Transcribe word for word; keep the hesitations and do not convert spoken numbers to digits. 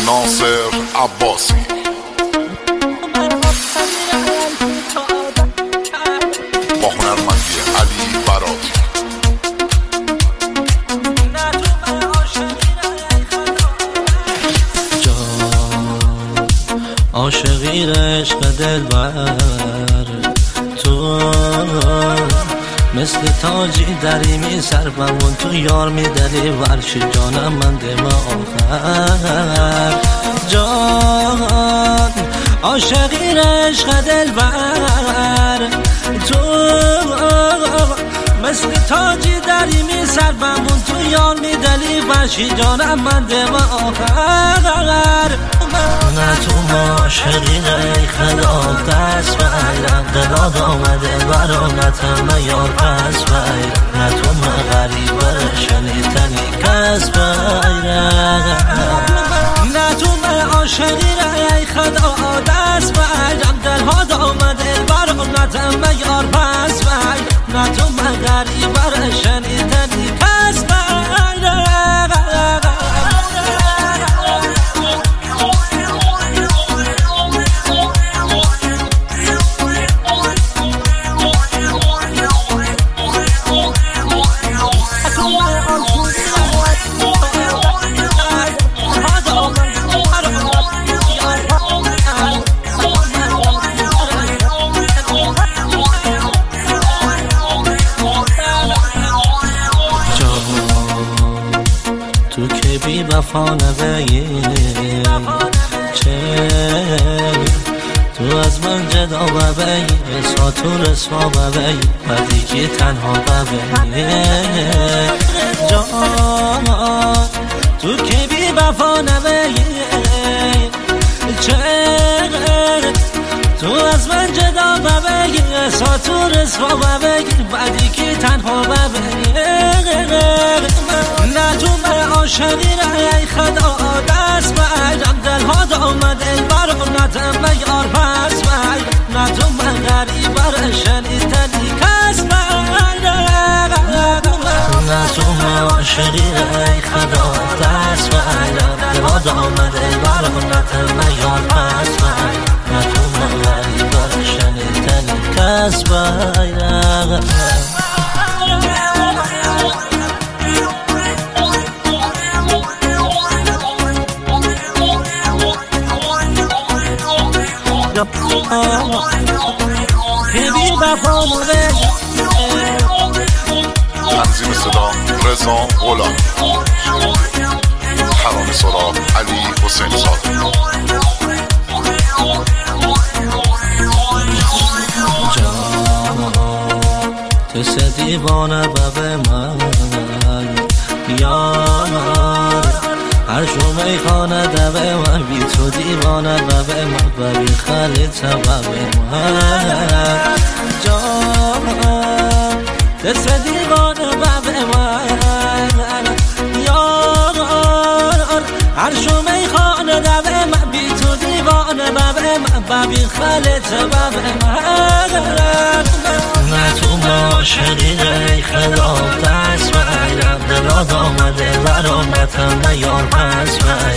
ناصر عباسی. با هنرمندی علی براتی. عاشقی عشق دلبر تو مثل تاجی دریمی سر بمون تو یار میدلی ورش جانم من دم آخر جان عاشقی عشق دلبر تو مثل تاجی دریمی سر بمون تو یار میدلی ورش جانم من دم آخر نه تو عاشقی ای خدا دست بایرم دلاد آمده برامتم یار پس بایرم نه تو غریبه شنیدنی کس بایرم نه تو عاشقی ای خدا دست بایرم دلاد آمده برامتم یار پس بایرم نه تو غریبه شنیدنی کس بایرم تو که بی وفا نبایی چه تو از من جدا ببایی سا تو رسوا ببایی بدی که تنها ببایی جان تو که بی وفا نبایی چه تو از من جدا ببایی سا تو رسوا ببایی بدی که تنها ببایی نه تو عاشقی ای خدا دست بایرم دلها آمده برامتم یار پس بایرم نه تو من غریبه شنیدنی کس بایرم نه تو عاشقی ای خدا دست بایرم دلها آمده برامتم یار پس بایرم نه تو من غریبه شنیدنی کس بایرم تنظیم صدا رضا غلامی، ترانه سرا علی حسین زاده. تو سه دیوانه به من یار هر شومه خانه دبه من بی تو دیوانه ببه من و بی خالی تبه من جان دست دیوانه ببه من یار هر شومه خانه دبه من بی تو دیوانه ببه من و بی خالی تبه من نه تو عاشقی ای خدا دست بایرم دلاد آمده برامتم یار پس بایرم